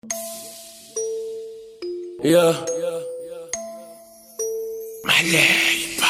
Yeah. My life.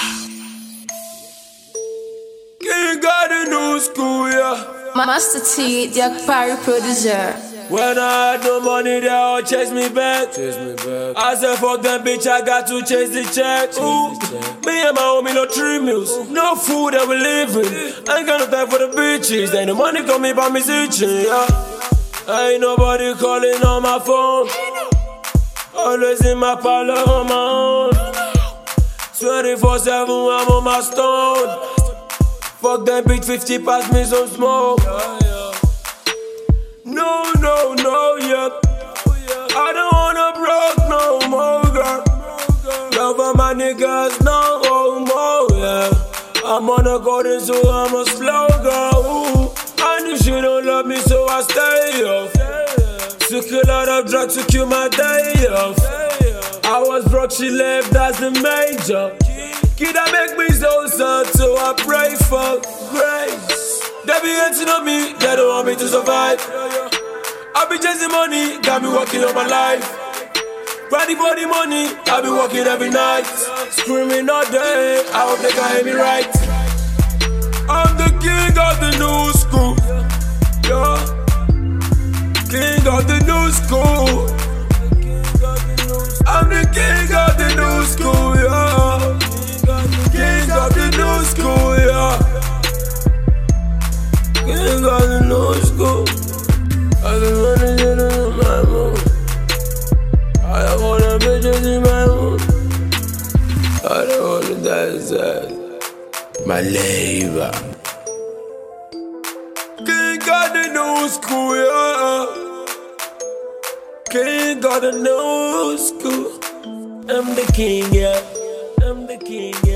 King got the new school, yeah. Master T, the Akpari producer. When I had no money, they all chase me back. I said, fuck them bitch, I got to chase the check. Ooh. Me and my homie, no 3 meals. No food that we living. I ain't got no time for the bitches. Then the money coming by me itching, yeah. Ain't nobody calling on my phone. Always in my parlor on my own. 24/7, I'm on my stone. Fuck that bitch, 50, pass me some smoke. No, yeah. I don't wanna broke no more, girl. Love all my niggas, no more, yeah. I'm on a golden, so I'm a slow girl. Ooh. I knew she don't love me, so I stay off. Took a lot of drugs to kill my day off. I was broke, she left, that's the major. Kid, that make me so sad, so I pray for grace. They be hating on me, they don't want me to survive. I be chasing money, got me working on my life. Ready for the money, I be working every night. Screaming all day, I hope they can hear me right. I'm the king of the new school, yeah. King of the new school. I'm the king of the new school, yeah. King of the new school, yeah. King of the new school. I don't wanna get in my mood. I don't wanna bitches in my mood. I don't wanna die sad. My labor. King of the new school, yeah. King of the new school. I'm the king, yeah. I'm the king, yeah.